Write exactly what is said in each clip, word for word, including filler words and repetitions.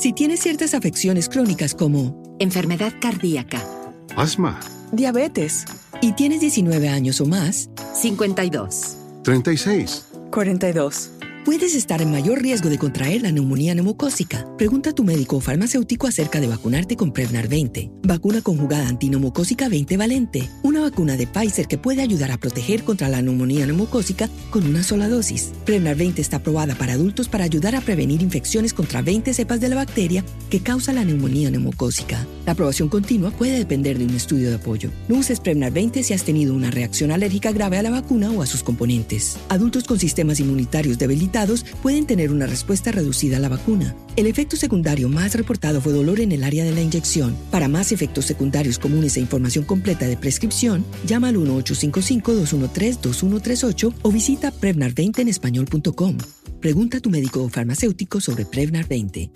Si tienes ciertas afecciones crónicas como enfermedad cardíaca, asma, diabetes, y tienes diecinueve años o más, cincuenta y dos, treinta y seis, cuarenta y dos. Puedes estar en mayor riesgo de contraer la neumonía neumocócica. Pregunta a tu médico o farmacéutico acerca de vacunarte con Prevnar veinte, vacuna conjugada antineumocócica veinte valente, una vacuna de Pfizer que puede ayudar a proteger contra la neumonía neumocócica con una sola dosis. Prevnar veinte está aprobada para adultos para ayudar a prevenir infecciones contra veinte cepas de la bacteria que causa la neumonía neumocócica. La aprobación continua puede depender de un estudio de apoyo. No uses Prevnar veinte si has tenido una reacción alérgica grave a la vacuna o a sus componentes. Adultos con sistemas inmunitarios debilitados pueden tener una respuesta reducida a la vacuna. El efecto secundario más reportado fue dolor en el área de la inyección. Para más efectos secundarios comunes e información completa de prescripción, llama al uno ocho cinco cinco, dos uno tres, dos uno tres ocho o visita prevnar veinte en español punto com. Pregunta a tu médico o farmacéutico sobre Prevnar veinte.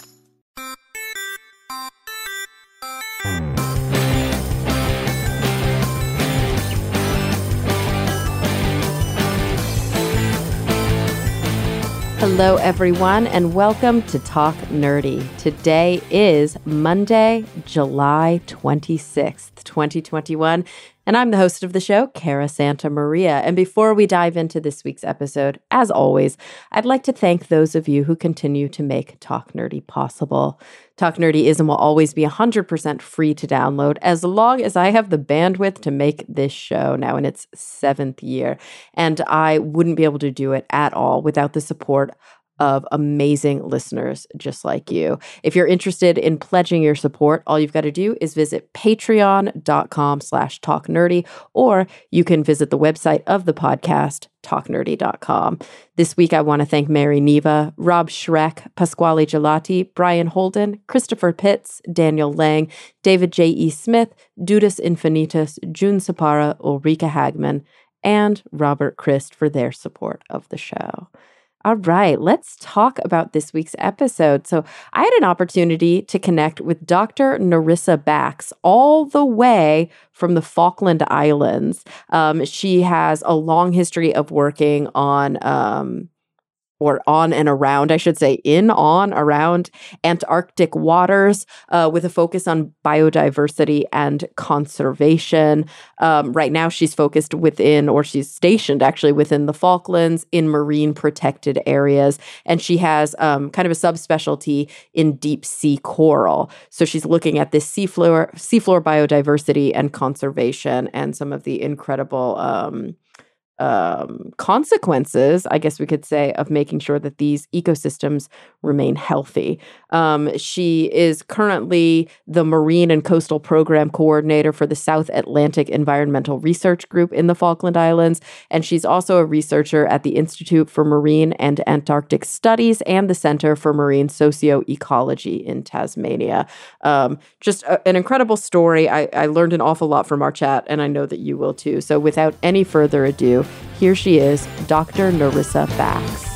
Hello, everyone, and welcome to Talk Nerdy. Today is Monday, July twenty-sixth, twenty twenty-one, and I'm the host of the show, Cara Santa Maria. And before we dive into this week's episode, as always, I'd like to thank those of you who continue to make Talk Nerdy possible. Talk Nerdyism will always be one hundred percent free to download as long as I have the bandwidth to make this show now in its seventh year. And I wouldn't be able to do it at all without the support of amazing listeners just like you. If you're interested in pledging your support, all you've got to do is visit patreon.com slash talknerdy, or you can visit the website of the podcast, talk nerdy dot com. This week, I want to thank Mary Neva, Rob Schreck, Pasquale Gelati, Brian Holden, Christopher Pitts, Daniel Lang, David J E. Smith, Dudas Infinitus, June Sapara, Ulrika Hagman, and Robert Christ for their support of the show. All right, let's talk about this week's episode. So I had an opportunity to connect with Doctor Nerissa Bax all the way from the Falkland Islands. Um, she has a long history of working on um, or on and around, I should say, in, on, around Antarctic waters uh, with a focus on biodiversity and conservation. Um, right now, she's focused within, or she's stationed actually within the Falklands in marine protected areas. And she has um, kind of a subspecialty in deep sea coral. So she's looking at this seafloor, seafloor biodiversity and conservation and some of the incredible um, um, consequences, I guess we could say, of making sure that these ecosystems remain healthy. Um, she is currently the Marine and Coastal Program Coordinator for the South Atlantic Environmental Research Group in the Falkland Islands, and she's also a researcher at the Institute for Marine and Antarctic Studies and the Center for Marine Socioecology in Tasmania. Um, just a, an incredible story. I, I learned an awful lot from our chat, and I know that you will too. So without any further ado, here she is, Doctor Nerissa Bax.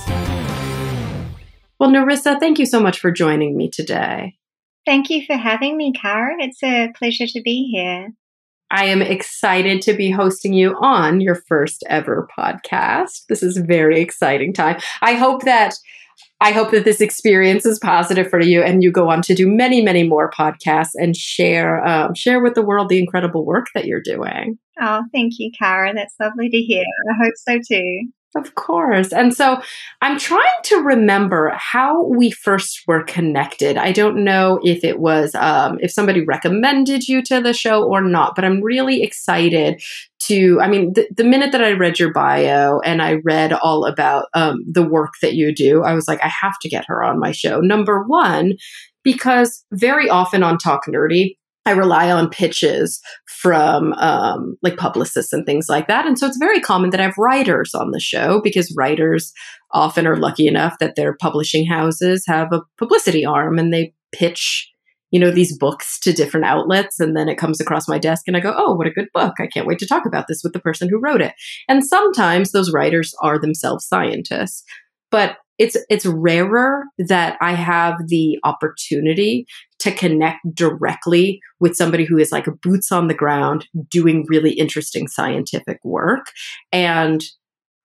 Well, Nerissa, thank you so much for joining me today. Thank you for having me, Cara. It's a pleasure to be here. I am excited to be hosting you on your first ever podcast. This is a very exciting time. I hope that I hope that this experience is positive for you and you go on to do many, many more podcasts and share um, share with the world the incredible work that you're doing. Oh, thank you, Cara. That's lovely to hear. I hope so too. Of course. And so I'm trying to remember how we first were connected. I don't know if it was, um, if somebody recommended you to the show or not, but I'm really excited to, I mean, the, the minute that I read your bio and I read all about um, the work that you do, I was like, I have to get her on my show. Number one, because very often on Talk Nerdy, I rely on pitches from um, like publicists and things like that. And so it's very common that I have writers on the show because writers often are lucky enough that their publishing houses have a publicity arm and they pitch, you know, these books to different outlets. And then it comes across my desk and I go, oh, what a good book. I can't wait to talk about this with the person who wrote it. And sometimes those writers are themselves scientists. But it's it's rarer that I have the opportunity to connect directly with somebody who is like a boots on the ground doing really interesting scientific work. And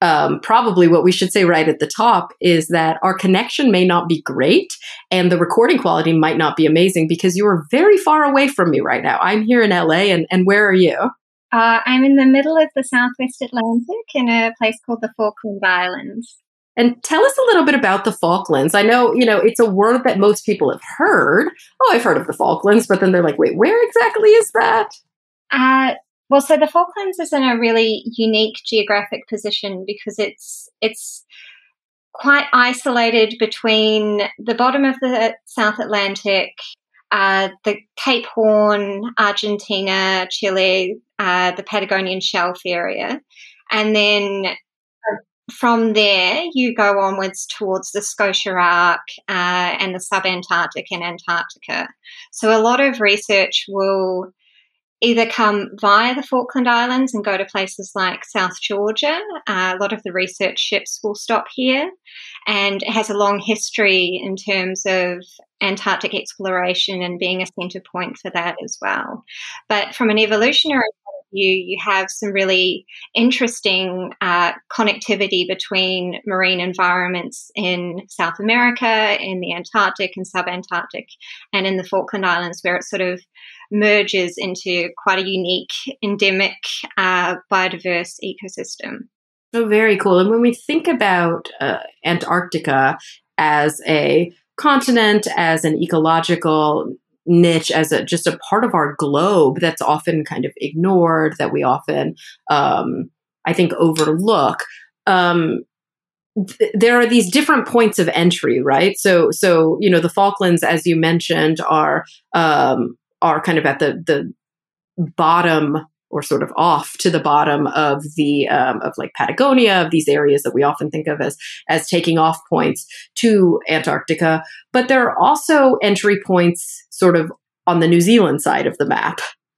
um, probably what we should say right at the top is that our connection may not be great and the recording quality might not be amazing because you are very far away from me right now. I'm here in L A, and, and where are you? Uh, I'm in the middle of the Southwest Atlantic in a place called the Falkland Islands. And tell us a little bit about the Falklands. I know, you know, it's a word that most people have heard. Oh, I've heard of the Falklands, but then they're like, wait, where exactly is that? Uh, well, so the Falklands is in a really unique geographic position because it's it's quite isolated between the bottom of the South Atlantic, uh, the Cape Horn, Argentina, Chile, uh, the Patagonian Shelf area, and then from there, you go onwards towards the Scotia Arc uh, and the subantarctic and Antarctica. So a lot of research will either come via the Falkland Islands and go to places like South Georgia. Uh, a lot of the research ships will stop here, and it has a long history in terms of Antarctic exploration and being a centre point for that as well. But from an evolutionary point of view, you have some really interesting uh, connectivity between marine environments in South America, in the Antarctic and subantarctic, and in the Falkland Islands, where it sort of merges into quite a unique, endemic, uh, biodiverse ecosystem. Oh, very cool. And when we think about uh, Antarctica as a continent, as an ecological niche, as a, just a part of our globe that's often kind of ignored, that we often, um, I think, overlook, um, th- there are these different points of entry, right? So, so you know, the Falklands, as you mentioned, are um, are kind of at the the bottom, or sort of off to the bottom of the um, of like Patagonia, of these areas that we often think of as as taking off points to Antarctica. But there are also entry points sort of on the New Zealand side of the map.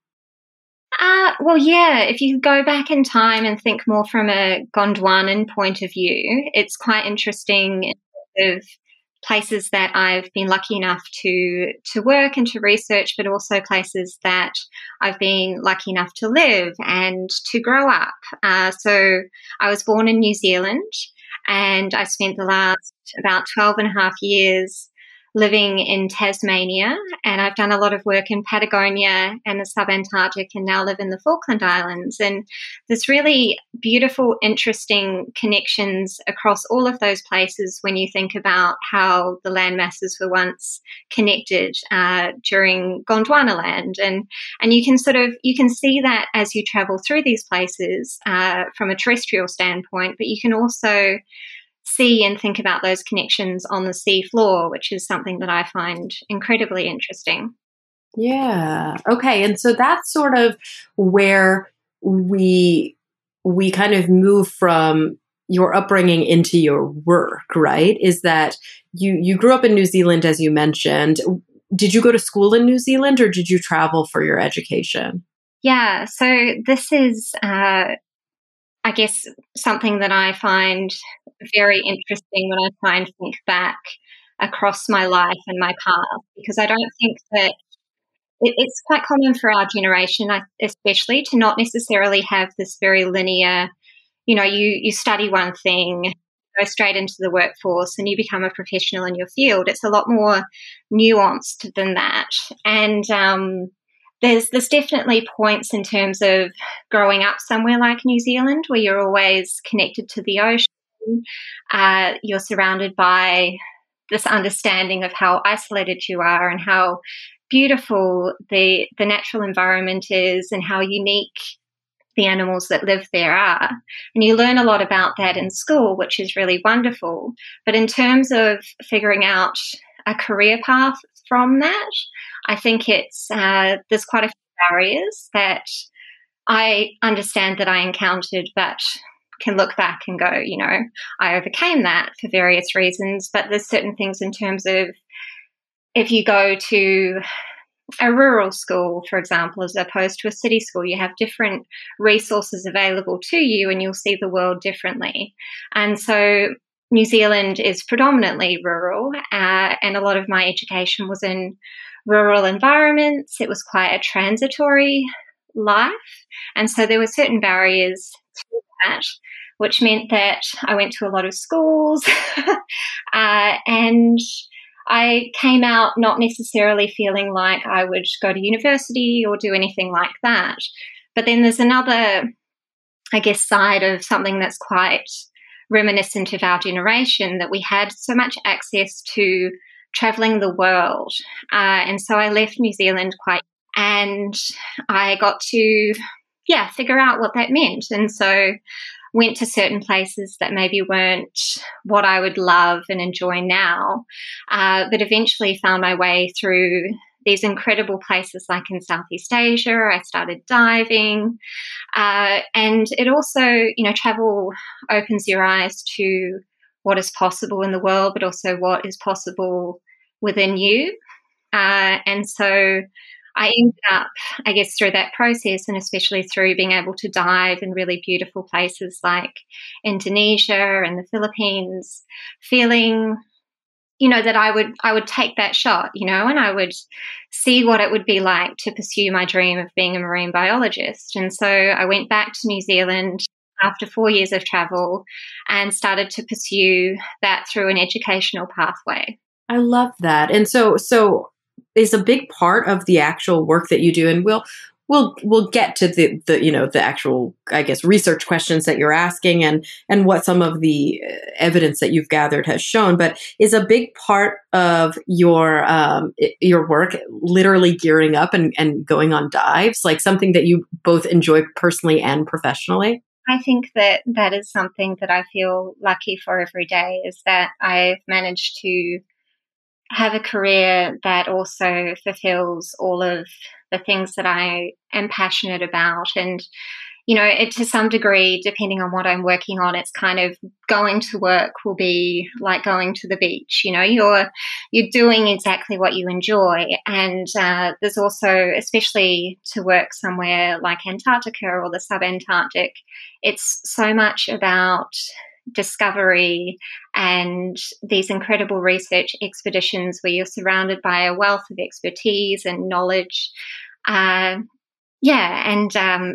Uh, well, yeah, if you go back in time and think more from a Gondwanan point of view, it's quite interesting of places that I've been lucky enough to to work and to research, but also places that I've been lucky enough to live and to grow up. Uh, so I was born in New Zealand, and I spent the last about twelve and a half years living in Tasmania, and I've done a lot of work in Patagonia and the subantarctic, and now live in the Falkland Islands. And there's really beautiful, interesting connections across all of those places when you think about how the land masses were once connected uh, during Gondwana land. And and you can sort of, you can see that as you travel through these places uh, from a terrestrial standpoint, but you can also see and think about those connections on the sea floor, which is something that I find incredibly interesting. Yeah. Okay. And so that's sort of where we we kind of move from your upbringing into your work, right? Is that you you grew up in New Zealand, as you mentioned. Did you go to school in New Zealand, or did you travel for your education? Yeah. So this is, uh, I guess, something that I find very interesting when I try and think back across my life and my path, because I don't think that it, it's quite common for our generation, especially, to not necessarily have this very linear, you know, you, you study one thing, go straight into the workforce, and you become a professional in your field. It's a lot more nuanced than that. And um, There's there's definitely points in terms of growing up somewhere like New Zealand where you're always connected to the ocean. Uh, you're surrounded by this understanding of how isolated you are and how beautiful the the natural environment is and how unique the animals that live there are. And you learn a lot about that in school, which is really wonderful. But in terms of figuring out a career path from that, I think it's uh, there's quite a few barriers that I understand that I encountered, but can look back and go, you know, I overcame that for various reasons. But there's certain things in terms of if you go to a rural school, for example, as opposed to a city school, you have different resources available to you and you'll see the world differently. And so New Zealand is predominantly rural, uh, and a lot of my education was in rural environments. It was quite a transitory life. And so there were certain barriers to that. which meant that I went to a lot of schools uh, and I came out not necessarily feeling like I would go to university or do anything like that. But then there's another, I guess, side of something that's quite reminiscent of our generation, that we had so much access to traveling the world. Uh, and so I left New Zealand quite, and I got to, yeah, figure out what that meant. And so went to certain places that maybe weren't what I would love and enjoy now, uh, but eventually found my way through these incredible places like in Southeast Asia. I started diving. Uh, and it also, you know, travel opens your eyes to what is possible in the world, but also what is possible within you. Uh, and so I ended up, I guess, through that process, and especially through being able to dive in really beautiful places like Indonesia and the Philippines, feeling, you know, that I would I would take that shot, you know, and I would see what it would be like to pursue my dream of being a marine biologist. And so I went back to New Zealand after four years of travel and started to pursue that through an educational pathway. I love that. And so so is a big part of the actual work that you do, and we'll We'll we'll get to the, the you know the actual, I guess, research questions that you're asking and and what some of the evidence that you've gathered has shown. But is a big part of your um, your work literally gearing up and, and going on dives, like something that you both enjoy personally and professionally? I think that that is something that I feel lucky for every day, is that I've managed to have a career that also fulfills all of the things that I am passionate about. And, you know, it, to some degree, depending on what I'm working on, it's kind of going to work will be like going to the beach. You know, you're you're doing exactly what you enjoy. And uh, there's also, especially to work somewhere like Antarctica or the subantarctic, it's so much about discovery and these incredible research expeditions where you're surrounded by a wealth of expertise and knowledge. Uh, yeah, and um,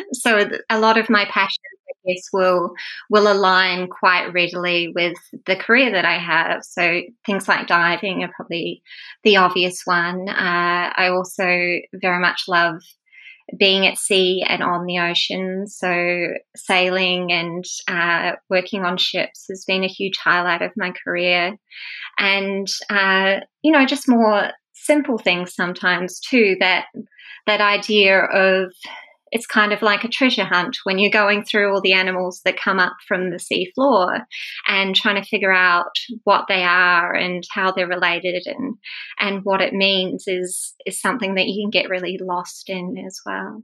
so a lot of my passions, I guess, will will align quite readily with the career that I have. So things like diving are probably the obvious one. Uh, I also very much love being at sea and on the ocean. So sailing and uh, working on ships has been a huge highlight of my career. And, uh, you know, just more simple things sometimes too, that that idea of it's kind of like a treasure hunt when you're going through all the animals that come up from the sea floor and trying to figure out what they are and how they're related and and what it means is is something that you can get really lost in as well.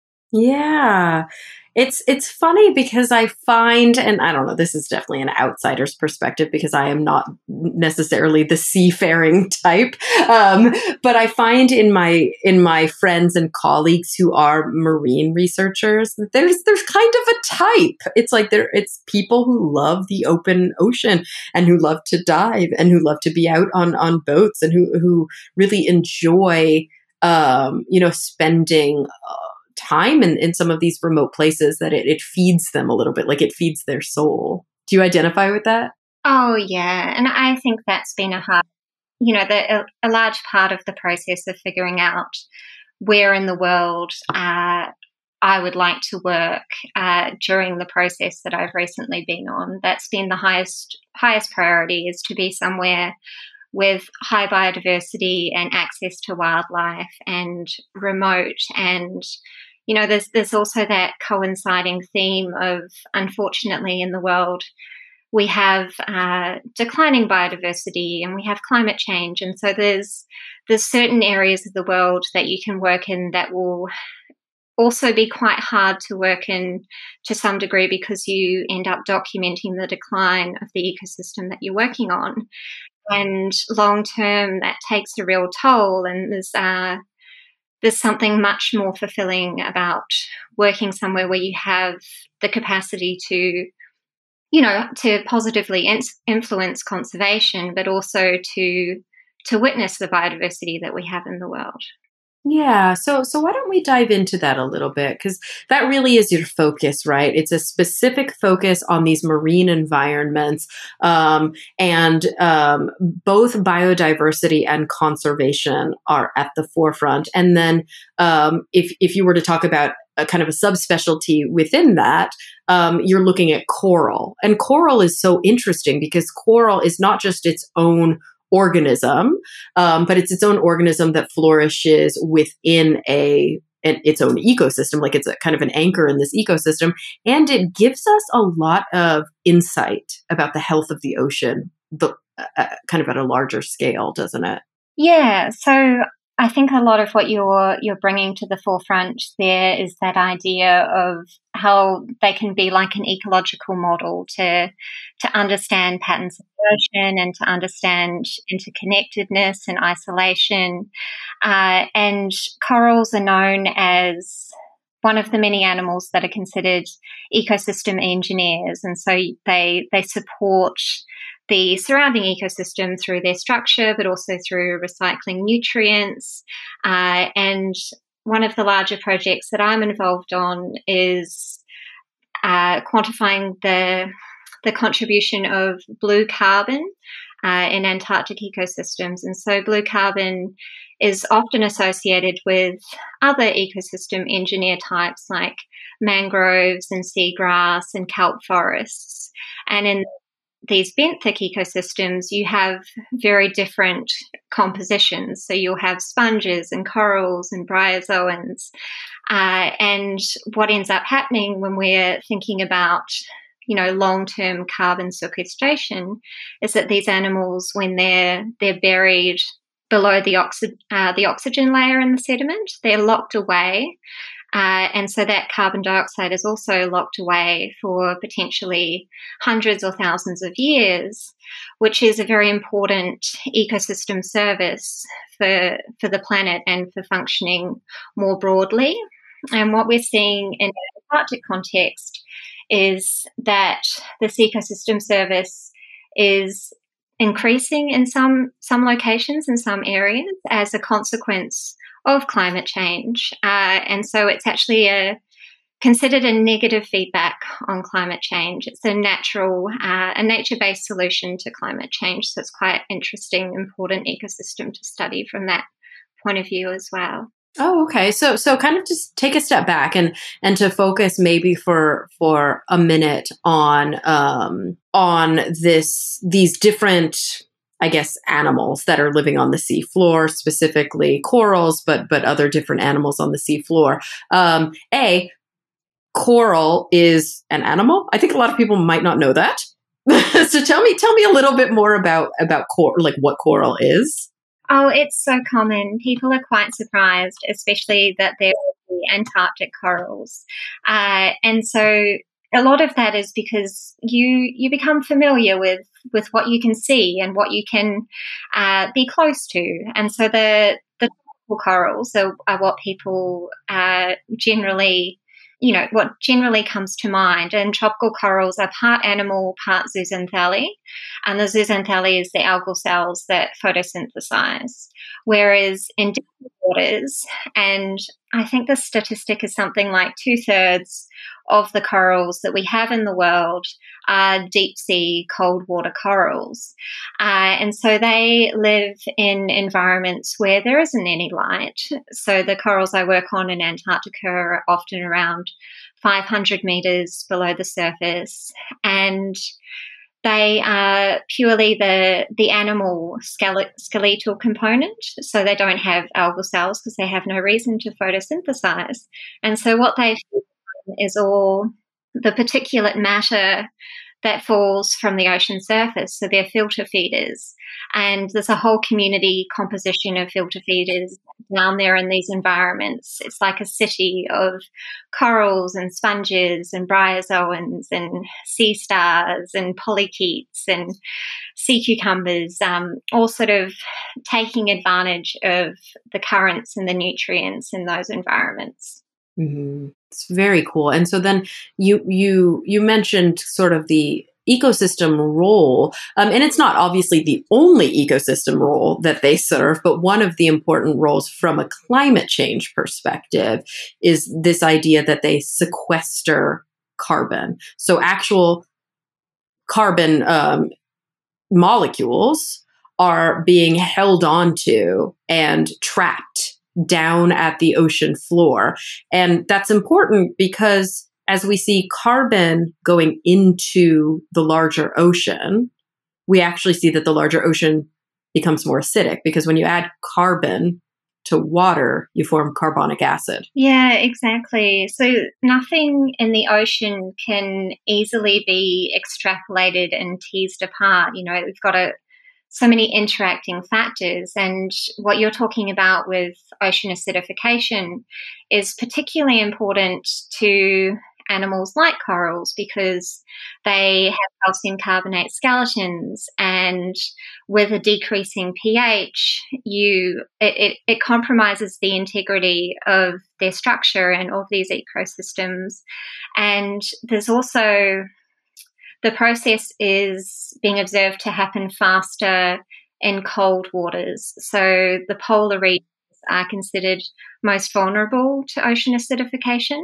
Yeah. It's it's funny because I find, and I don't know, this is definitely an outsider's perspective because I am not necessarily the seafaring type. Um, but I find in my in my friends and colleagues who are marine researchers, that there's there's kind of a type. It's like there it's people who love the open ocean and who love to dive and who love to be out on on boats and who who really enjoy um, you know, spending uh, time in, in some of these remote places, that it, it feeds them a little bit, like it feeds their soul. Do you identify with that? Oh, yeah. And I think that's been a hard, you know, the, a, a large part of the process of figuring out where in the world uh, I would like to work uh, during the process that I've recently been on. That's been the highest highest priority, is to be somewhere with high biodiversity and access to wildlife and remote. And, you know, there's there's also that coinciding theme of, unfortunately, in the world, we have uh, declining biodiversity and we have climate change. And so there's there's certain areas of the world that you can work in that will also be quite hard to work in to some degree, because you end up documenting the decline of the ecosystem that you're working on. And long term, that takes a real toll. And there's uh, there's something much more fulfilling about working somewhere where you have the capacity to, you know, to positively in- influence conservation, but also to to witness the biodiversity that we have in the world. Yeah. So, so why don't we dive into that a little bit? Because that really is your focus, right? It's a specific focus on these marine environments, um, and um, both biodiversity and conservation are at the forefront. And then, um, if if you were to talk about a kind of a subspecialty within that, um, you're looking at coral, and coral is so interesting because coral is not just its own organism, um, but it's its own organism that flourishes within a an, its own ecosystem, like it's a kind of an anchor in this ecosystem, and it gives us a lot of insight about the health of the ocean, the uh, kind of at a larger scale, doesn't it? Yeah. So I think a lot of what you're you're bringing to the forefront there is that idea of how they can be like an ecological model to to understand patterns of the ocean and to understand interconnectedness and isolation. Uh, and corals are known as one of the many animals that are considered ecosystem engineers, and so they they support the surrounding ecosystem through their structure, but also through recycling nutrients. Uh, and one of the larger projects that I'm involved on is uh, quantifying the the contribution of blue carbon uh, in Antarctic ecosystems. And so blue carbon is often associated with other ecosystem engineer types like mangroves and seagrass and kelp forests. And in these benthic ecosystems, you have very different compositions. So you'll have sponges and corals and bryozoans. Uh, and what ends up happening when we're thinking about, you know, long-term carbon sequestration is that these animals, when they're they're buried below the, oxy- uh, the oxygen layer in the sediment, they're locked away. Uh, and so that carbon dioxide is also locked away for potentially hundreds or thousands of years, which is a very important ecosystem service for, for the planet and for functioning more broadly. And what we're seeing in the Antarctic context is that this ecosystem service is increasing in some, some locations, in some areas, as a consequence of climate change. Uh, and so it's actually a, considered a negative feedback on climate change. It's a natural, uh, a nature-based solution to climate change. So it's quite interesting, important ecosystem to study from that point of view as well. Oh, okay. So, so kind of just take a step back and and to focus maybe for for a minute on um, on this these different, I guess, animals that are living on the sea floor, specifically corals, but but other different animals on the sea floor. Um, a coral is an animal. I think a lot of people might not know that. So tell me tell me a little bit more about about cor- like what coral is. Oh, it's so common. People are quite surprised, especially that they're the Antarctic corals. Uh, and so a lot of that is because you you become familiar with, with what you can see and what you can uh, be close to. And so the, the tropical corals are, are what people uh, generally, you know, what generally comes to mind. And tropical corals are part animal, part zooxanthellae. And the zooxanthellae is the algal cells that photosynthesize. Whereas in deep waters, and I think the statistic is something like two-thirds of the corals that we have in the world are deep-sea cold water corals. Uh, and so they live in environments where there isn't any light. So the corals I work on in Antarctica are often around five hundred metres below the surface, and they are purely the, the animal skele- skeletal component, so they don't have algal cells because they have no reason to photosynthesize. And so what they feed on is all the particulate matter that falls from the ocean surface, so they're filter feeders. And there's a whole community composition of filter feeders down there in these environments. It's like a city of corals and sponges and bryozoans and sea stars and polychaetes and sea cucumbers, um, all sort of taking advantage of the currents and the nutrients in those environments. Mm-hmm. It's very cool. And so then you you you mentioned sort of the ecosystem role, um, and it's not obviously the only ecosystem role that they serve, but one of the important roles from a climate change perspective is this idea that they sequester carbon. So actual carbon um, molecules are being held onto and trapped down at the ocean floor. And that's important because as we see carbon going into the larger ocean, we actually see that the larger ocean becomes more acidic because when you add carbon to water, you form carbonic acid. Yeah, exactly. So nothing in the ocean can easily be extrapolated and teased apart. You know, we've got a so many interacting factors. And what you're talking about with ocean acidification is particularly important to animals like corals because they have calcium carbonate skeletons, and with a decreasing pH, you it, it, it compromises the integrity of their structure and of these ecosystems. And there's also the process is being observed to happen faster in cold waters. So the polar regions are considered most vulnerable to ocean acidification.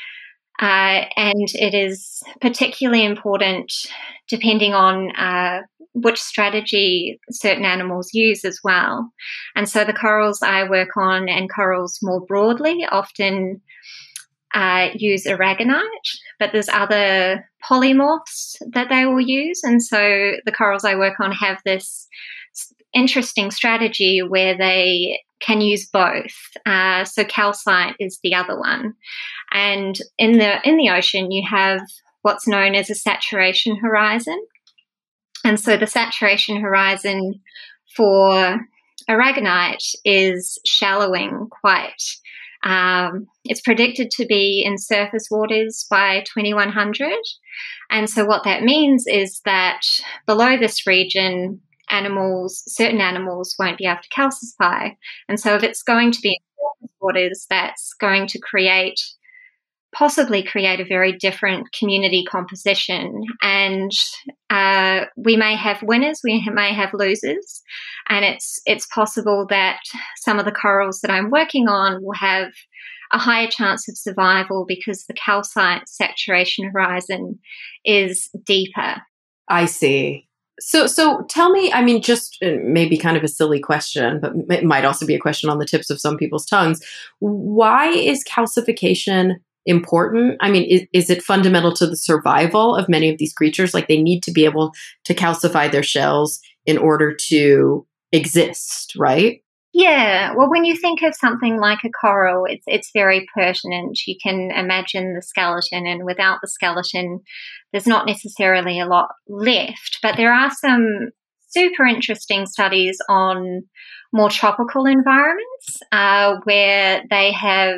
Uh, and it is particularly important depending on uh, which strategy certain animals use as well. And so the corals I work on and corals more broadly often uh, use aragonite, but there's other polymorphs that they will use. And so the corals I work on have this interesting strategy where they can use both. Uh, so calcite is the other one. And in the in the ocean, you have what's known as a saturation horizon. And so the saturation horizon for aragonite is shallowing quite. Um, it's predicted to be in surface waters by twenty-one hundred. And so what that means is that below this region, animals, certain animals won't be able to calcify. And so if it's going to be in surface waters, that's going to create possibly create a very different community composition. And uh, we may have winners, we may have losers, and it's it's possible that some of the corals that I'm working on will have a higher chance of survival because the calcite saturation horizon is deeper. I see. So, so tell me, I mean, just maybe kind of a silly question, but it might also be a question on the tips of some people's tongues. Why is calcification important? I mean, is, is it fundamental to the survival of many of these creatures? Like they need to be able to calcify their shells in order to exist, right? Yeah. Well, when you think of something like a coral, it's it's very pertinent. You can imagine the skeleton, and without the skeleton, there's not necessarily a lot left. But there are some super interesting studies on more tropical environments uh, where they have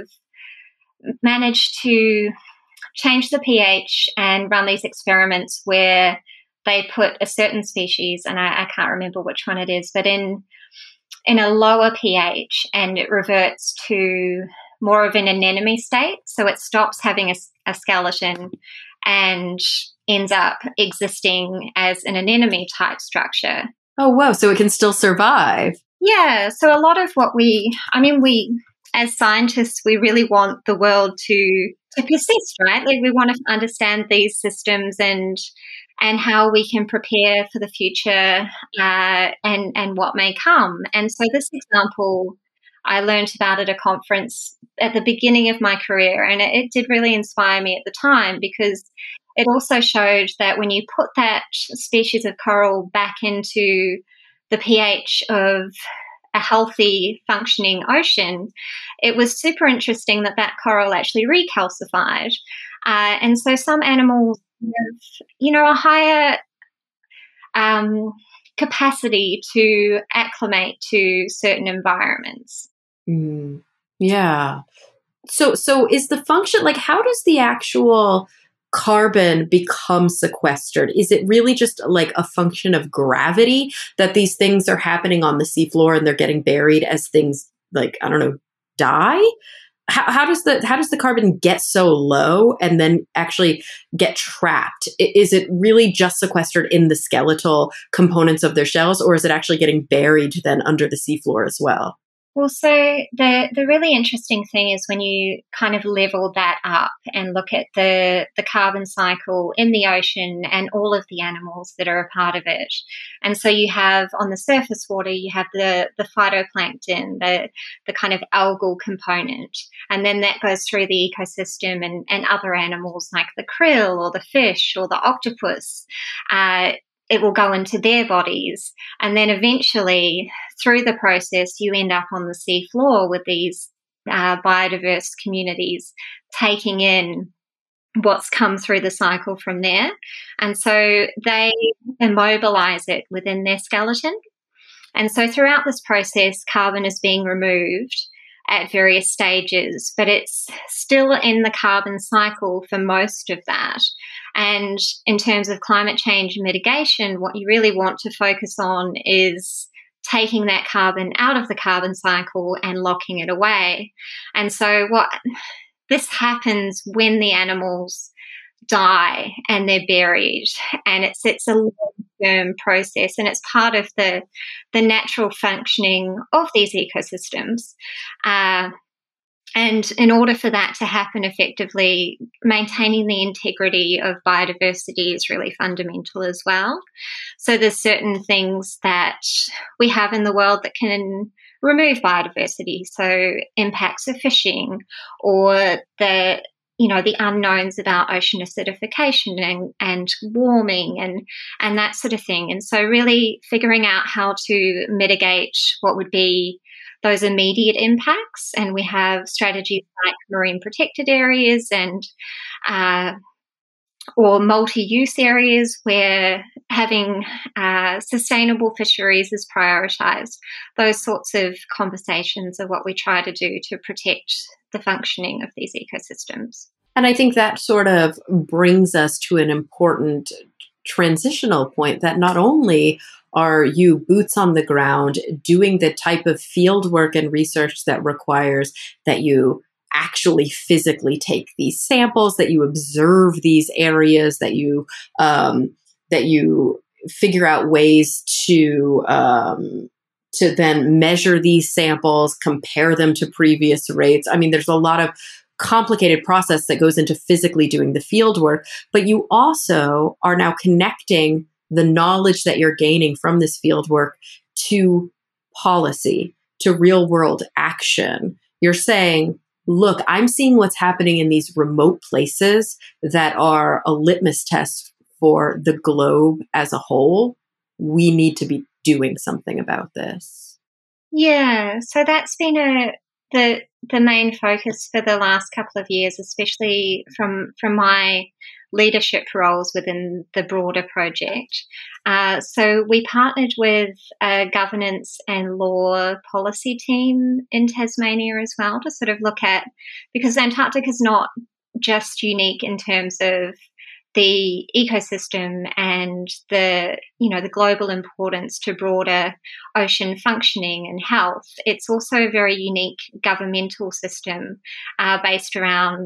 managed to change the pH and run these experiments where they put a certain species, and I, I can't remember which one it is, but in in a lower pH, and it reverts to more of an anemone state. So it stops having a, a skeleton and ends up existing as an anemone type structure. Oh, wow. So it can still survive. Yeah. So a lot of what we, I mean, we, as scientists, we really want the world to to persist, right? Like we want to understand these systems and and how we can prepare for the future uh, and and what may come. And so this example, I learned about at a conference at the beginning of my career, and it, it did really inspire me at the time because it also showed that when you put that species of coral back into the pH of a healthy, functioning ocean, it was super interesting that that coral actually recalcified. Uh, and so some animals have, you know, a higher um, capacity to acclimate to certain environments. Mm, yeah. So, so is the function, like, how does the actual carbon become sequestered? Is it really just like a function of gravity that these things are happening on the seafloor and they're getting buried as things like, I don't know, die? how, how does the how does the carbon get so low and then actually get trapped? Is it really just sequestered in the skeletal components of their shells, or is it actually getting buried then under the seafloor as well? Well, so the the really interesting thing is when you kind of level that up and look at the, the carbon cycle in the ocean and all of the animals that are a part of it. And so you have on the surface water, you have the, the phytoplankton, the, the kind of algal component. And then that goes through the ecosystem and, and other animals like the krill or the fish or the octopus. Uh, it will go into their bodies. And then eventually, through the process, you end up on the sea floor with these uh, biodiverse communities taking in what's come through the cycle from there. And so they immobilize it within their skeleton. And so throughout this process, carbon is being removed at various stages, but it's still in the carbon cycle for most of that. And in terms of climate change mitigation, what you really want to focus on is taking that carbon out of the carbon cycle and locking it away. And so what this happens when the animals die and they're buried, and it's it's a long-term process, and it's part of the the natural functioning of these ecosystems. Uh, and in order for that to happen effectively, maintaining the integrity of biodiversity is really fundamental as well. So there's certain things that we have in the world that can remove biodiversity, so impacts of fishing or the you know, the unknowns about ocean acidification and, and warming and, and that sort of thing. And so really figuring out how to mitigate what would be those immediate impacts. And we have strategies like marine protected areas and uh, or multi-use areas where having uh, sustainable fisheries is prioritised. Those sorts of conversations are what we try to do to protect the functioning of these ecosystems. And I think that sort of brings us to an important transitional point that not only are you boots on the ground doing the type of field work and research that requires that you actually physically take these samples, that you observe these areas, that you um, that you figure out ways to um, to then measure these samples, compare them to previous rates. I mean, there's a lot of complicated process that goes into physically doing the field work, but you also are now connecting the knowledge that you're gaining from this field work to policy, to real world action. You're saying, look, I'm seeing what's happening in these remote places that are a litmus test for the globe as a whole. We need to be doing something about this. Yeah, so that's been a the the main focus for the last couple of years, especially from from my leadership roles within the broader project. Uh, so we partnered with a governance and law policy team in Tasmania as well to sort of look at, because Antarctica is not just unique in terms of the ecosystem and the, you know, the global importance to broader ocean functioning and health. It's also a very unique governmental system uh, based around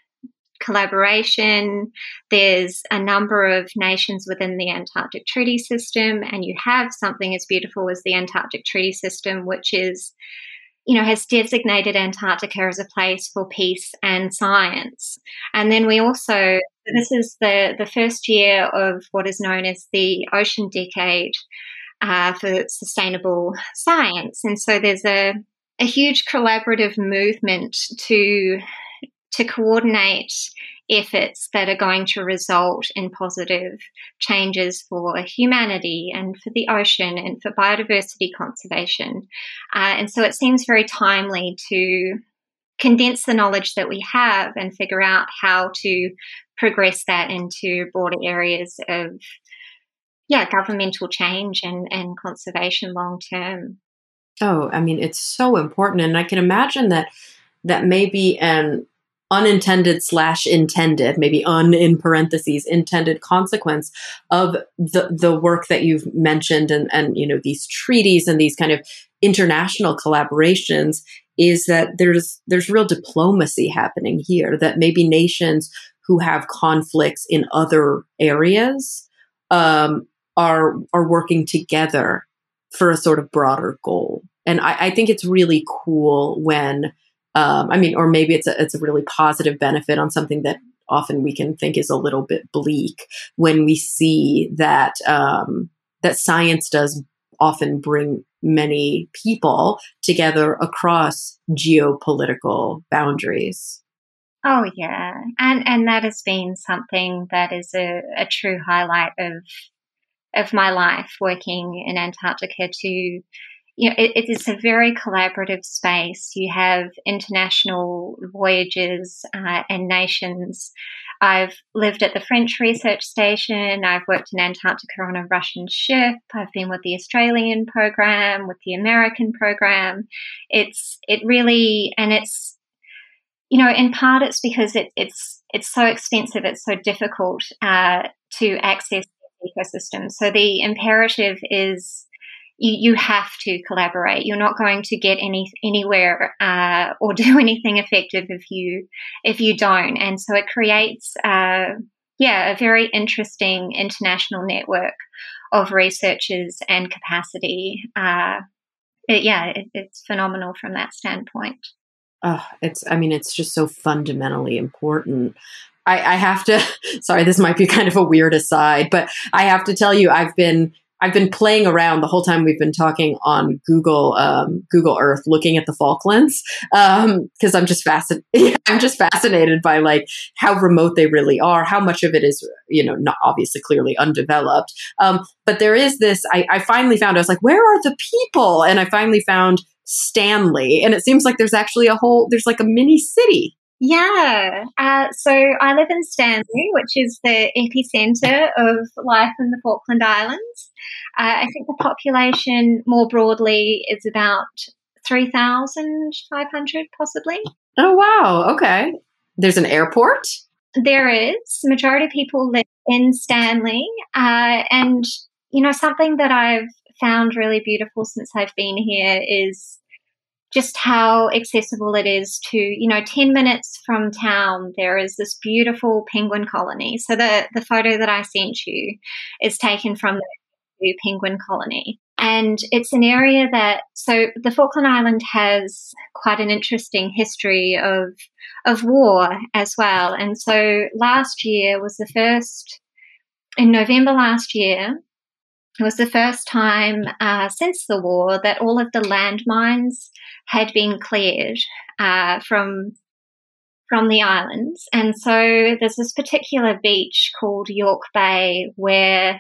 collaboration. There's a number of nations within the Antarctic Treaty System, and you have something as beautiful as the Antarctic Treaty System, which is, you know, has designated Antarctica as a place for peace and science. And then we also, this is the, the first year of what is known as the Ocean Decade uh, for Sustainable Science. And so there's a, a huge collaborative movement to to coordinate efforts that are going to result in positive changes for humanity and for the ocean and for biodiversity conservation. Uh, and so it seems very timely to condense the knowledge that we have and figure out how to progress that into broader areas of, yeah, governmental change and, and conservation long term. Oh, I mean, it's so important. And I can imagine that that may be an unintended slash intended, maybe un in parentheses, intended consequence of the the work that you've mentioned and, and, you know, these treaties and these kind of international collaborations is that there's there's real diplomacy happening here, that maybe nations who have conflicts in other areas um, are are working together for a sort of broader goal. And I, I think it's really cool when, um, I mean, or maybe it's a, it's a really positive benefit on something that often we can think is a little bit bleak, when we see that um, that science does often bring many people together across geopolitical boundaries. Oh yeah, and and that has been something that is a, a true highlight of of my life working in Antarctica. To you know, it, it is a very collaborative space. You have international voyages uh, and nations. I've lived at the French research station. I've worked in Antarctica on a Russian ship. I've been with the Australian program, with the American program. It's it really, and it's, you know, in part it's because it, it's it's so expensive, it's so difficult uh, to access the ecosystem. So the imperative is you, you have to collaborate. You're not going to get any anywhere uh, or do anything effective if you if you don't. And so it creates, uh, yeah, a very interesting international network of researchers and capacity. Uh, it, yeah, it, it's phenomenal from that standpoint. Oh, it's, I mean, it's just so fundamentally important. I, I have to, sorry, this might be kind of a weird aside, but I have to tell you, I've been, I've been playing around the whole time we've been talking on Google, um, Google Earth, looking at the Falklands, um, cause I'm just fascinated, I'm just fascinated by like how remote they really are, how much of it is, you know, not obviously clearly undeveloped. Um, but there is this, I, I finally found, I was like, where are the people? And I finally found Stanley, and it seems like there's actually a whole, there's like a mini city. Yeah. Uh, so I live in Stanley, which is the epicenter of life in the Falkland Islands. Uh, I think the population more broadly is about three thousand five hundred possibly. Oh, wow. Okay. There's an airport? There is. Majority of people live in Stanley. Uh, and, you know, something that I've found really beautiful since I've been here is just how accessible it is to, you know, ten minutes from town, there is this beautiful penguin colony. So the, the photo that I sent you is taken from the penguin colony. And it's an area that, so the Falkland Island has quite an interesting history of, of war as well. And so last year was the first, in November last year, it was the first time uh, since the war that all of the landmines had been cleared uh, from from the islands. And so there's this particular beach called York Bay where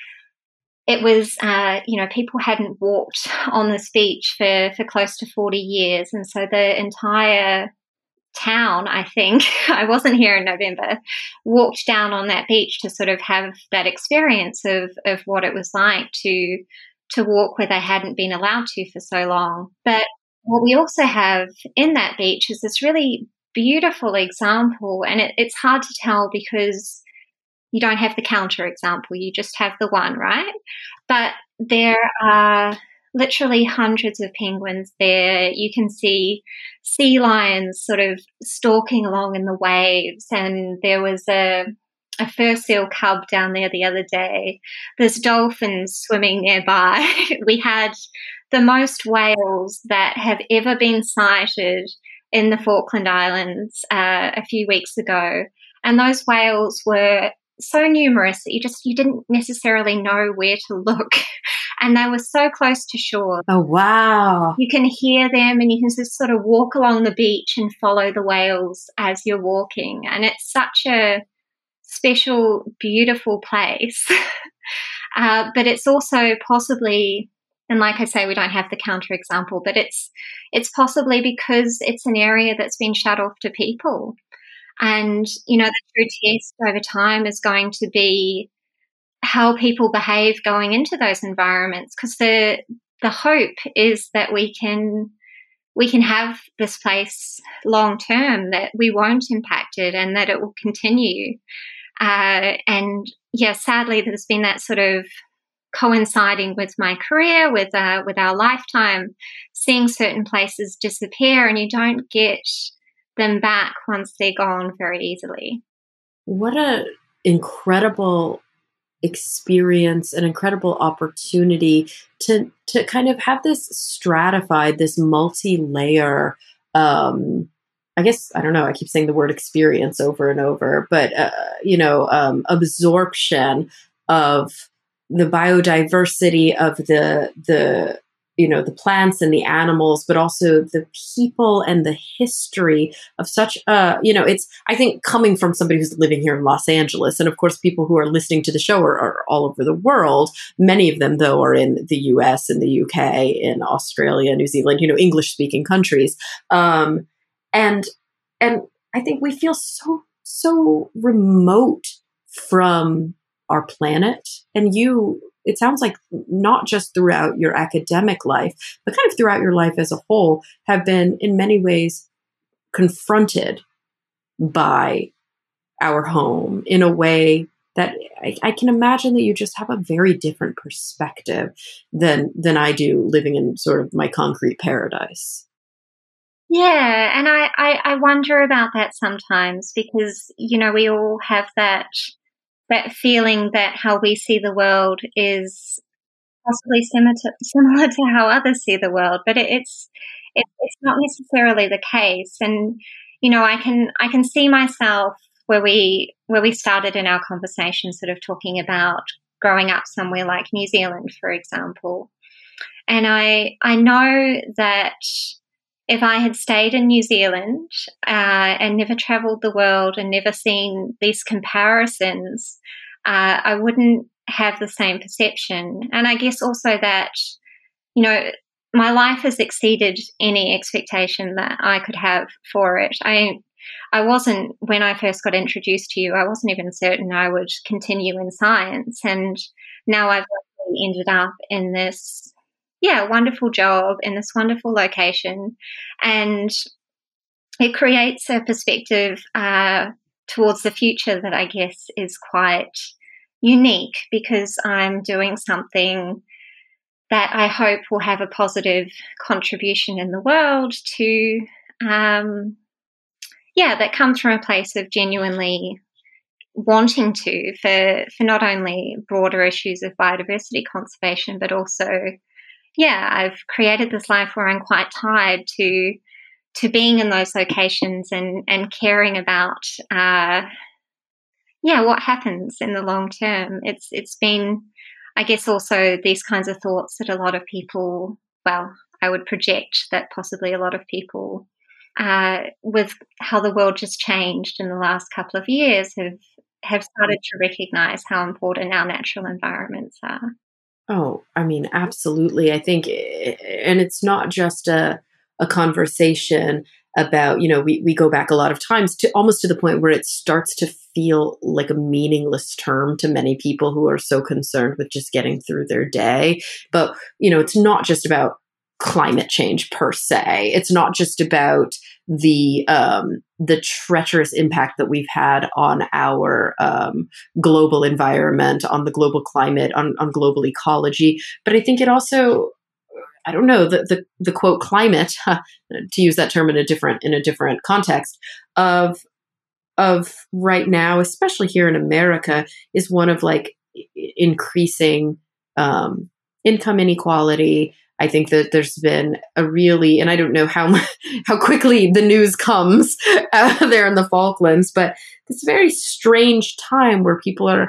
it was, uh, you know, people hadn't walked on this beach for, for close to forty years. And so the entire town, I think, I wasn't here in November, walked down on that beach to sort of have that experience of, of what it was like to to walk where they hadn't been allowed to for so long. But what we also have in that beach is this really beautiful example, and it, it's hard to tell because you don't have the counter example, you just have the one, right? But there are literally hundreds of penguins there. You can see sea lions sort of stalking along in the waves, and there was a, a fur seal cub down there the other day. There's dolphins swimming nearby. We had the most whales that have ever been sighted in the Falkland Islands uh, a few weeks ago, and those whales were so numerous that you just you didn't necessarily know where to look. And they were so close to shore. Oh, wow. You can hear them and you can just sort of walk along the beach and follow the whales as you're walking. And it's such a special, beautiful place. uh, but it's also possibly, and like I say, we don't have the counterexample, but it's it's possibly because it's an area that's been shut off to people. And, you know, the true test over time is going to be how people behave going into those environments, because the the hope is that we can we can have this place long term, that we won't impact it and that it will continue. Uh, and yeah, sadly, there's been that sort of coinciding with my career, with uh, with our lifetime, seeing certain places disappear, and you don't get them back once they're gone very easily. What a incredible experience, an incredible opportunity to to kind of have this stratified, this multi-layer, um, I guess, I don't know, I keep saying the word experience over and over, but, uh, you know, um, absorption of the biodiversity of the, the, you know, the plants and the animals, but also the people and the history of such, uh, you know, it's, I think coming from somebody who's living here in Los Angeles, and of course, people who are listening to the show are, are all over the world. Many of them, though, are in the U S, in the U K, in Australia, New Zealand, you know, English speaking countries. Um, and, and I think we feel so, so remote from our planet. And you, it sounds like not just throughout your academic life, but kind of throughout your life as a whole, have been in many ways confronted by our home in a way that I, I can imagine that you just have a very different perspective than than I do living in sort of my concrete paradise. Yeah, and I, I, I wonder about that sometimes because, you know, we all have that that feeling that how we see the world is possibly similar to, similar to how others see the world, but it, it's it, it's not necessarily the case. And you know, I can I can see myself where we where we started in our conversation, sort of talking about growing up somewhere like New Zealand, for example. And I I know that if I had stayed in New Zealand uh, and never travelled the world and never seen these comparisons, uh, I wouldn't have the same perception. And I guess also that, you know, my life has exceeded any expectation that I could have for it. I I wasn't, when I first got introduced to you, I wasn't even certain I would continue in science. And now I've ended up in this Yeah, wonderful job in this wonderful location. And it creates a perspective uh, towards the future that I guess is quite unique because I'm doing something that I hope will have a positive contribution in the world to, um, yeah, that comes from a place of genuinely wanting to for, for not only broader issues of biodiversity conservation, but also yeah, I've created this life where I'm quite tied to to being in those locations and, and caring about, uh, yeah, what happens in the long term. It's it's been, I guess, also these kinds of thoughts that a lot of people, well, I would project that possibly a lot of people, uh, with how the world just changed in the last couple of years, have have started to recognise how important our natural environments are. Oh, I mean, absolutely. I think, and it's not just a, a conversation about, you know, we, we go back a lot of times to almost to the point where it starts to feel like a meaningless term to many people who are so concerned with just getting through their day. But, you know, it's not just about climate change per se. It's not just about the um, the treacherous impact that we've had on our um, global environment, on the global climate, on, on global ecology. But I think it also, I don't know, the the, the quote climate, to use that term in a different in a different context of of right now, especially here in America, is one of like increasing um, income inequality. I think that there's been a really, and I don't know how how quickly the news comes uh, there in the Falklands, but this very strange time where people are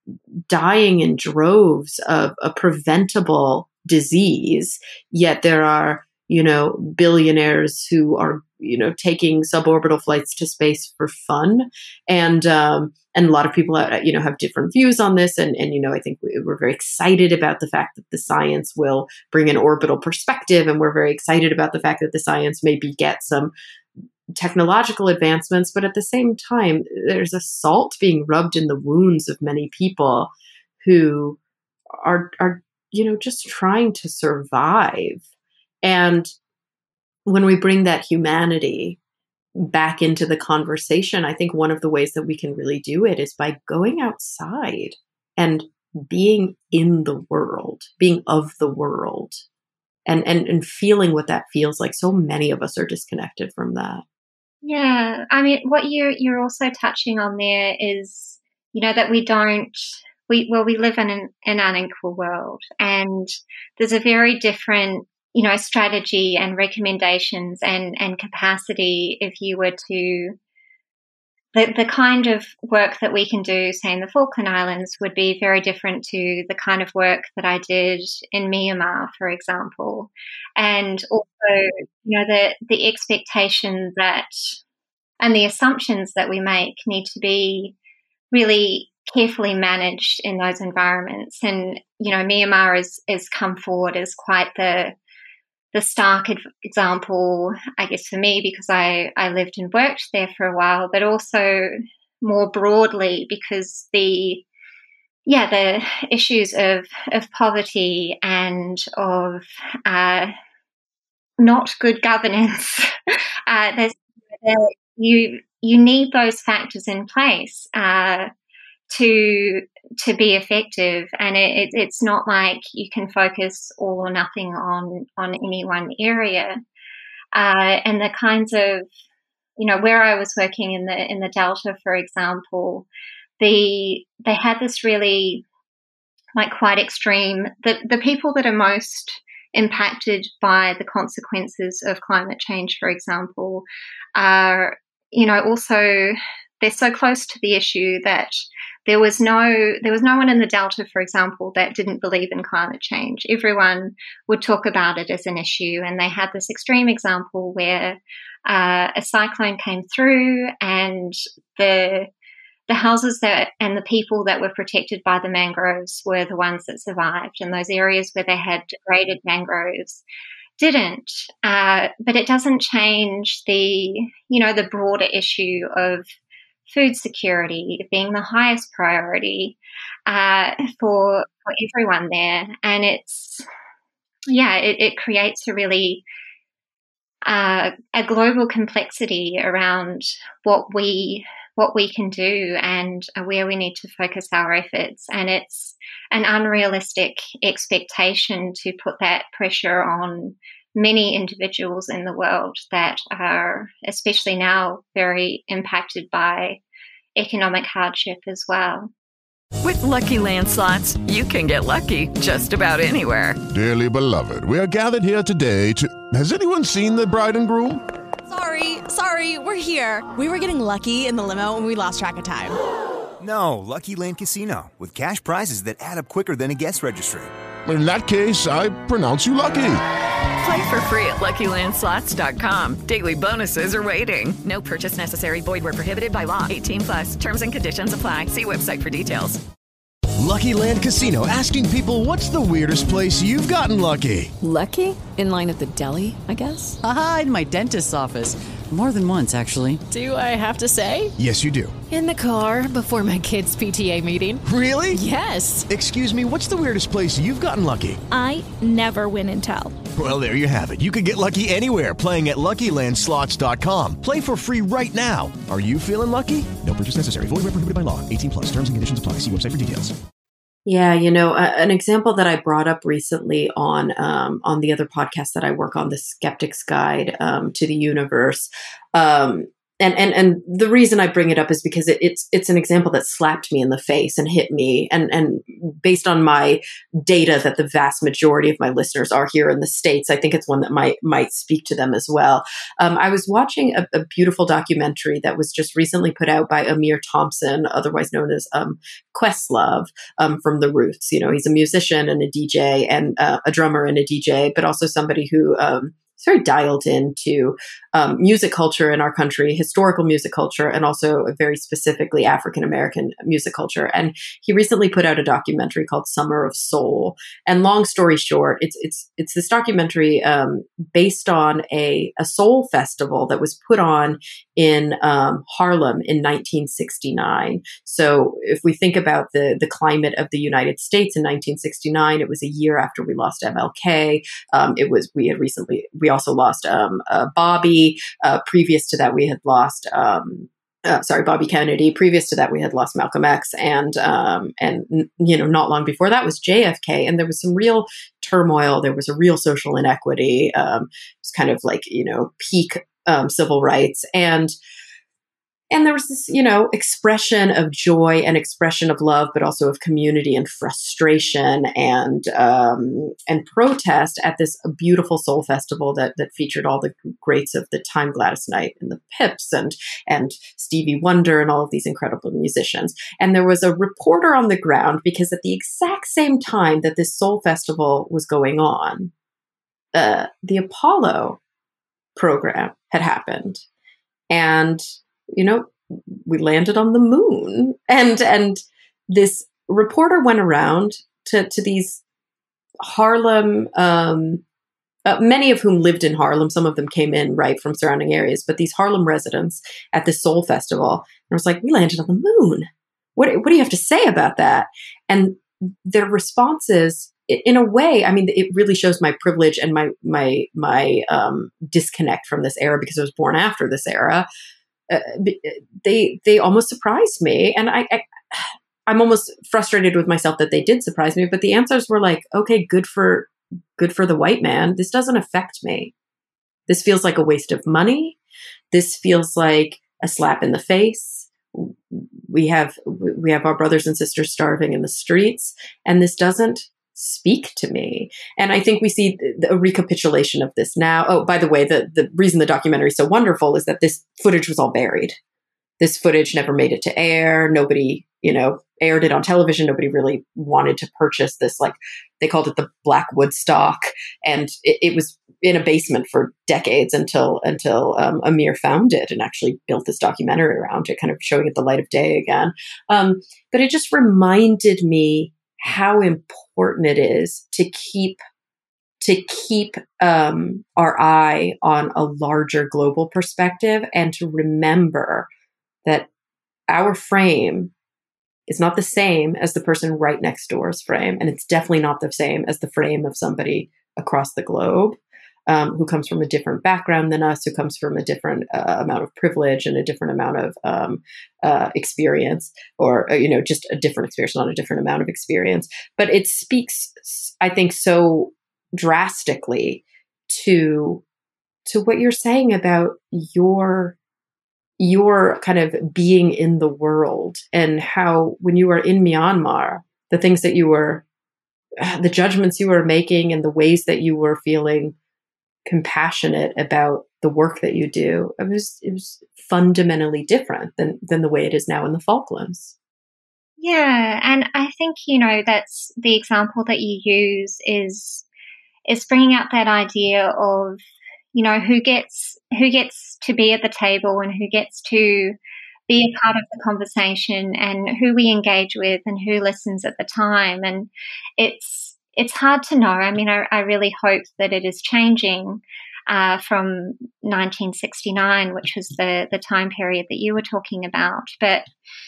dying in droves of a preventable disease, yet there are, you know, billionaires who are, you know, taking suborbital flights to space for fun. And, um, and a lot of people, uh, you know, have different views on this. And, and, you know, I think we're very excited about the fact that the science will bring an orbital perspective. And we're very excited about the fact that the science maybe get some technological advancements. But at the same time, there's a salt being rubbed in the wounds of many people who are, are, you know, just trying to survive. And when we bring that humanity back into the conversation, I think one of the ways that we can really do it is by going outside and being in the world, being of the world, and, and, and feeling what that feels like. So many of us are disconnected from that. Yeah. I mean, what you're, you're also touching on there is, you know, that we don't, we, well, we live in an, an unequal world, and there's a very different, you know, strategy and recommendations and, and capacity if you were to, the, the kind of work that we can do, say, in the Falkland Islands would be very different to the kind of work that I did in Myanmar, for example. And also, you know, the, the expectation that and the assumptions that we make need to be really carefully managed in those environments. And, you know, Myanmar has, has come forward as quite the the stark example, I guess, for me, because I, I lived and worked there for a while, but also more broadly because the, yeah, the issues of, of poverty and of uh, not good governance, uh, there's, there, you you need those factors in place uh, to to be effective, and it, it, it's not like you can focus all or nothing on on any one area. Uh, and the kinds of, you know, where I was working in the in the Delta, for example, the they had this really like quite extreme. The the people that are most impacted by the consequences of climate change, for example, are, you know, also they're so close to the issue that there was no there was no one in the Delta, for example, that didn't believe in climate change. Everyone would talk about it as an issue, and they had this extreme example where uh, a cyclone came through, and the the houses that and the people that were protected by the mangroves were the ones that survived, and those areas where they had degraded mangroves didn't. Uh, but it doesn't change the, you know, the broader issue of food security being the highest priority uh, for for everyone there. And it's, yeah, it, it creates a really uh, a global complexity around what we what we can do and where we need to focus our efforts. And it's an unrealistic expectation to put that pressure on many individuals in the world that are, especially now, very impacted by economic hardship as well. With Lucky Land Slots, you can get lucky just about anywhere. Dearly beloved, we are gathered here today to... Has anyone seen the bride and groom? Sorry, sorry, we're here. We were getting lucky in the limo and we lost track of time. No, Lucky Land Casino, with cash prizes that add up quicker than a guest registry. In that case, I pronounce you lucky. Play for free at Lucky Land Slots dot com. Daily bonuses are waiting. No purchase necessary. Void where prohibited by law. eighteen plus. Terms and conditions apply. See website for details. Lucky Land Casino, asking people, what's the weirdest place you've gotten lucky? Lucky? In line at the deli, I guess? Aha, in my dentist's office. More than once, actually. Do I have to say? Yes, you do. In the car before my kids' P T A meeting. Really? Yes. Excuse me, what's the weirdest place you've gotten lucky? I never win and tell. Well, there you have it. You can get lucky anywhere, playing at Lucky Land Slots dot com. Play for free right now. Are you feeling lucky? No purchase necessary. Void where prohibited by law. eighteen plus. Terms and conditions apply. See website for details. Yeah, you know, uh, an example that I brought up recently on um, on the other podcast that I work on, the Skeptic's Guide um, to the Universe. Um, and, and and the reason I bring it up is because it, it's it's an example that slapped me in the face and hit me. And and based on my data that the vast majority of my listeners are here in the States, I think it's one that might might speak to them as well. Um, I was watching a, a beautiful documentary that was just recently put out by Amir Thompson, otherwise known as um, Questlove, um, from The Roots. You know, he's a musician and a D J and uh, a drummer and a D J, but also somebody who um, is very dialed into um, music culture in our country, historical music culture, and also very specifically African-American music culture. And he recently put out a documentary called Summer of Soul. And long story short, it's it's it's this documentary um, based on a, a soul festival that was put on in um, Harlem in nineteen sixty-nine. So if we think about the, the climate of the United States in nineteen sixty-nine, it was a year after we lost M L K. Um, it was, we had recently, we also lost um, uh, Bobby. Uh, previous to that, we had lost um, Uh, sorry, Bobby Kennedy. Previous to that, we had lost Malcolm X, and um, and you know, not long before that was J F K, and there was some real turmoil. There was a real social inequity. Um, it was kind of like you know peak um, civil rights, and and there was this you know expression of joy and expression of love, but also of community and frustration and um, and protest at this beautiful soul festival that that featured all the greats of the time, Gladys Knight and the Pips and and Stevie Wonder and all of these incredible musicians. And there was a reporter on the ground because at the exact same time that this soul festival was going on, uh, the Apollo program had happened, and you know, we landed on the moon, and and this reporter went around to to these Harlem, um, uh, many of whom lived in Harlem. Some of them came in right from surrounding areas, but these Harlem residents at this soul festival, and I was like, we landed on the moon. What what do you have to say about that? And their responses, in a way, I mean, it really shows my privilege and my my my um, disconnect from this era because I was born after this era. Uh, they they almost surprised me, and I, I I'm almost frustrated with myself that they did surprise me. But the answers were like, okay, good for good for the white man. This doesn't affect me. This feels like a waste of money. This feels like a slap in the face. We have we have our brothers and sisters starving in the streets, and this doesn't speak to me. And I think we see the, a recapitulation of this now. Oh, by the way, the, the reason the documentary is so wonderful is that this footage was all buried. This footage never made it to air. Nobody, you know, aired it on television. Nobody really wanted to purchase this. Like they called it the Black Woodstock. And it, it was in a basement for decades until, until um, Amir found it and actually built this documentary around it, kind of showing it the light of day again. Um, but it just reminded me how important it is to keep to keep um, our eye on a larger global perspective and to remember that our frame is not the same as the person right next door's frame. And it's definitely not the same as the frame of somebody across the globe um, who comes from a different background than us, who comes from a different uh, amount of privilege and a different amount of um, uh, experience, or, uh, you know, just a different experience, not a different amount of experience. But it speaks, I think, so drastically to, to what you're saying about your, your kind of being in the world, and how when you were in Myanmar, the things that you were, the judgments you were making and the ways that you were feeling compassionate about the work that you do, it was it was fundamentally different than than the way it is now in the Falklands. Yeah, and I think, you know, that's the example that you use is is bringing out that idea of, you know, who gets who gets to be at the table and who gets to be a part of the conversation, and who we engage with and who listens at the time. And it's it's hard to know. I mean, I, I really hope that it is changing uh, from nineteen sixty-nine, which was the, the time period that you were talking about, but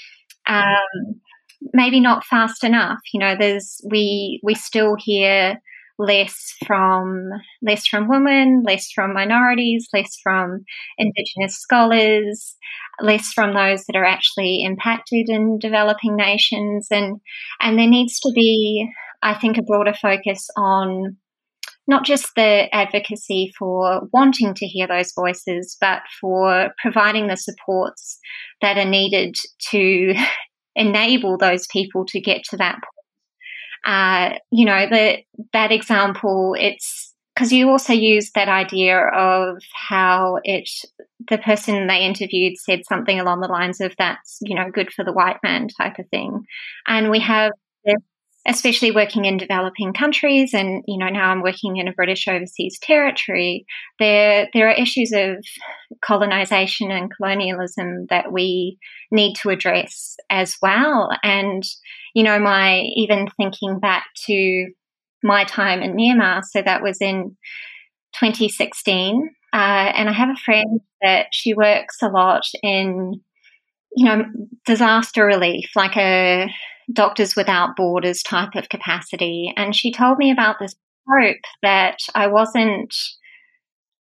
um, maybe not fast enough. You know, there's we we still hear less from less from women, less from minorities, less from Indigenous scholars, less from those that are actually impacted in developing nations, and and there needs to be, I think, a broader focus on not just the advocacy for wanting to hear those voices, but for providing the supports that are needed to enable those people to get to that point. Uh, you know, the, that example, it's because you also used that idea of how it, the person they interviewed said something along the lines of that's, you know, good for the white man type of thing. And we have, especially working in developing countries, and, you know, now I'm working in a British overseas territory, there, there are issues of colonization and colonialism that we need to address as well. And, you know, my even thinking back to my time in Myanmar, so that was in twenty sixteen, uh, and I have a friend that she works a lot in, you know, disaster relief, like a Doctors Without Borders type of capacity. And she told me about this hope that I wasn't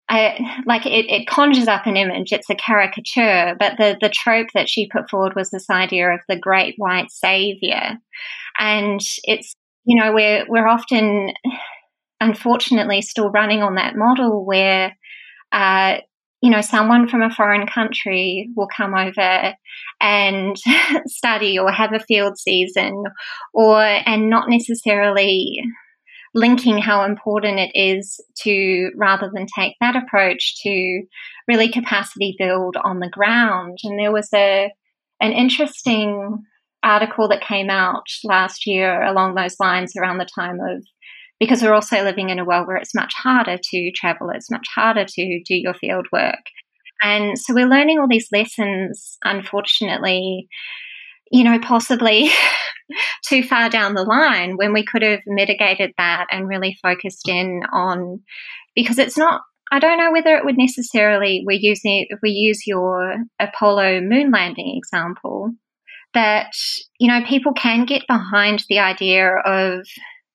I, like it, it conjures up an image. It's a caricature, but the, the trope that she put forward was this idea of the great white savior. And it's, you know, we're, we're often, unfortunately, still running on that model where, uh, you know, someone from a foreign country will come over and study or have a field season, or, and not necessarily linking how important it is to, rather than take that approach, to really capacity build on the ground. And there was a an interesting article that came out last year along those lines around the time of, because we're also living in a world where it's much harder to travel, it's much harder to do your field work. And so we're learning all these lessons, unfortunately, you know, possibly too far down the line, when we could have mitigated that and really focused in on, because it's not, I don't know whether it would necessarily, we're using, if we use your Apollo moon landing example, that, you know, people can get behind the idea of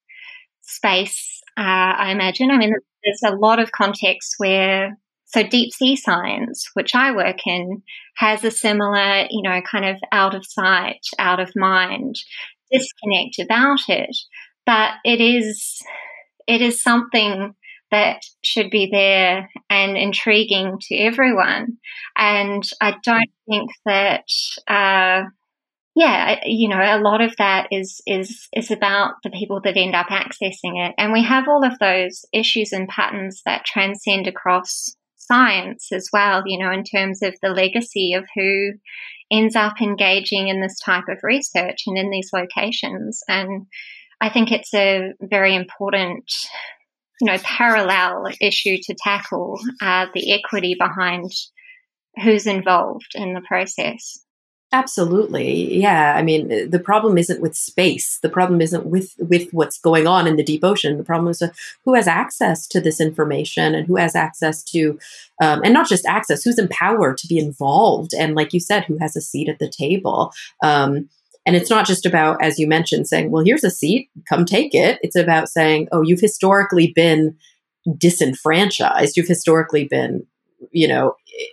space, uh, I imagine. I mean, there's a lot of contexts where, so deep sea science, which I work in, has a similar, you know, kind of out of sight, out of mind disconnect about it. But it is, it is something that should be there and intriguing to everyone. And I don't think that, uh, yeah, you know, a lot of that is is is about the people that end up accessing it. And we have all of those issues and patterns that transcend across science as well, you know, in terms of the legacy of who ends up engaging in this type of research and in these locations. And I think it's a very important, you know, parallel issue to tackle, uh, the equity behind who's involved in the process. Absolutely. Yeah. I mean, the problem isn't with space. The problem isn't with, with what's going on in the deep ocean. The problem is uh, who has access to this information and who has access to, um, and not just access, who's empowered to be involved. And like you said, who has a seat at the table. Um, and it's not just about, as you mentioned, saying, well, here's a seat, come take it. It's about saying, oh, you've historically been disenfranchised. You've historically been, you know,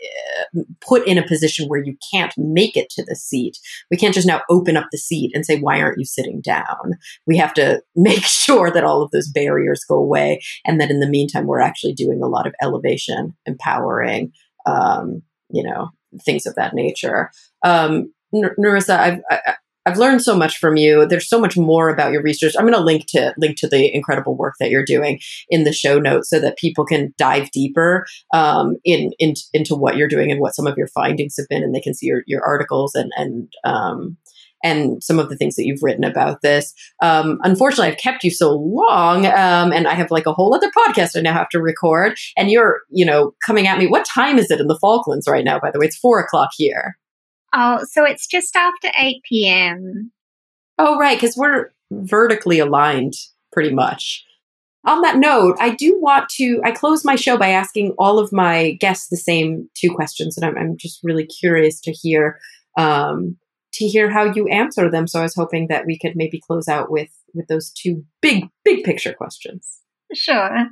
put in a position where you can't make it to the seat. We can't just now open up the seat and say, why aren't you sitting down? We have to make sure that all of those barriers go away. And that in the meantime, we're actually doing a lot of elevation, empowering, um, you know, things of that nature. Um, N- Nerissa, I've, I, I've learned so much from you. There's so much more about your research. I'm going to link to link to the incredible work that you're doing in the show notes so that people can dive deeper um, in, in into what you're doing and what some of your findings have been, and they can see your, your articles and and um, and some of the things that you've written about this. Um, unfortunately, I've kept you so long, um, and I have like a whole other podcast I now have to record. And you're, you know, coming at me. What time is it in the Falklands right now? By the way, it's four o'clock here. Oh, so it's just after eight p.m. Oh, right, because we're vertically aligned pretty much. On that note, I do want to, I close my show by asking all of my guests the same two questions, and I'm, I'm just really curious to hear um, to hear how you answer them. So I was hoping that we could maybe close out with, with those two big, big picture questions. Sure.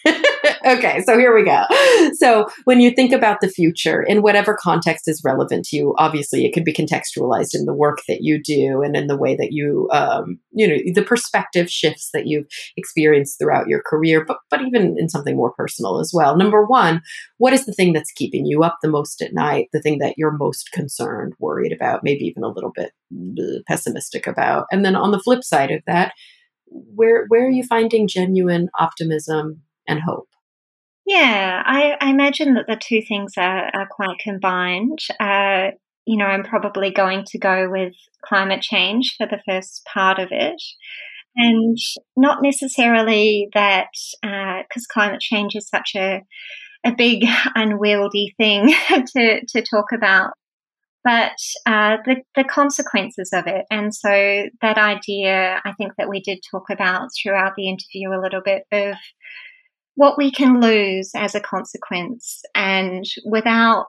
Okay, so here we go. So when you think about the future, in whatever context is relevant to you, obviously it could be contextualized in the work that you do and in the way that you, um, you know, the perspective shifts that you've experienced throughout your career, but, but even in something more personal as well. Number one, what is the thing that's keeping you up the most at night? The thing that you're most concerned, worried about, maybe even a little bit pessimistic about? And then on the flip side of that, where where are you finding genuine optimism and hope? Yeah, I, I imagine that the two things are, are quite combined. Uh, you know, I'm probably going to go with climate change for the first part of it. And not necessarily that, because uh, climate change is such a, a big, unwieldy thing to, to talk about, but uh, the, the consequences of it. And so that idea, I think that we did talk about throughout the interview a little bit of what we can lose as a consequence, and without,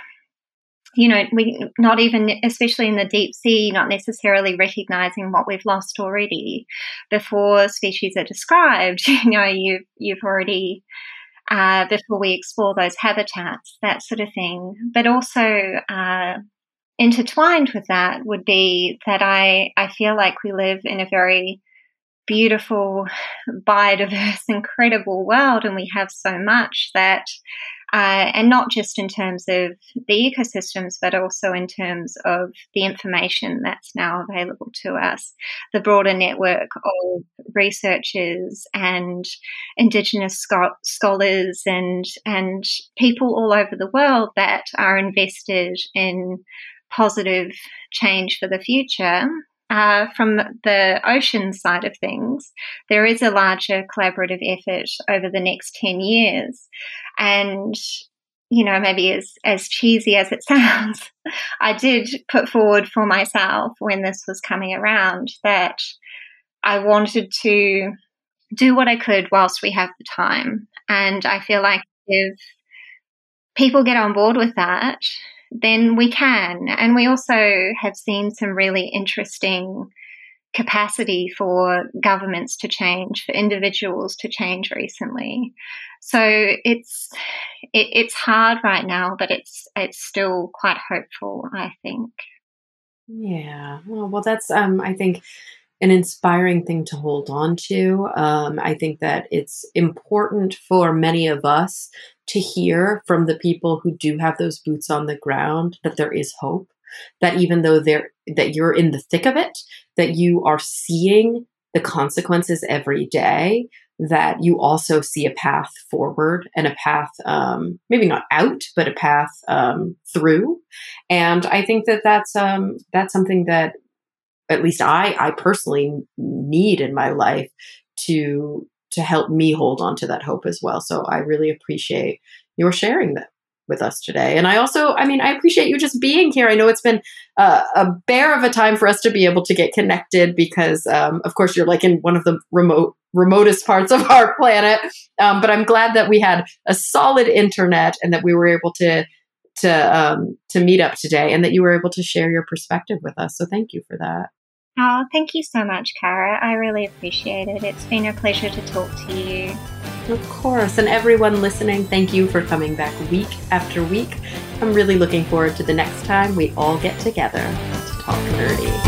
you know, we not even, especially in the deep sea, not necessarily recognizing what we've lost already before species are described. You know, you've you've already uh, before we explore those habitats, that sort of thing. But also uh, intertwined with that would be that I, I feel like we live in a very beautiful, biodiverse, incredible world, and we have so much that, uh, and not just in terms of the ecosystems, but also in terms of the information that's now available to us, the broader network of researchers and Indigenous scho- scholars and and people all over the world that are invested in positive change for the future. Uh, from the ocean side of things, there is a larger collaborative effort over the next ten years. And, you know, maybe as, as cheesy as it sounds, I did put forward for myself when this was coming around that I wanted to do what I could whilst we have the time. And I feel like if people get on board with that, then we can. And we also have seen some really interesting capacity for governments to change, for individuals to change recently. So it's it, it's hard right now, but it's it's still quite hopeful, I think. Yeah. Well, well that's, um, I think, an inspiring thing to hold on to. Um, I think that it's important for many of us to hear from the people who do have those boots on the ground that there is hope, that even though they're, that you're in the thick of it, that you are seeing the consequences every day, that you also see a path forward and a path, um, maybe not out, but a path um, through. And I think that that's, um, that's something that at least I, I personally need in my life to to help me hold on to that hope as well. So I really appreciate your sharing that with us today. And I also, I mean, I appreciate you just being here. I know it's been uh, a bear of a time for us to be able to get connected because, um, of course, you're like in one of the remote remotest parts of our planet. Um, but I'm glad that we had a solid internet and that we were able to to um, to meet up today and that you were able to share your perspective with us. So thank you for that. Oh, thank you so much, Cara. I really appreciate it. It's been a pleasure to talk to you. Of course. And everyone listening, thank you for coming back week after week. I'm really looking forward to the next time we all get together to talk nerdy.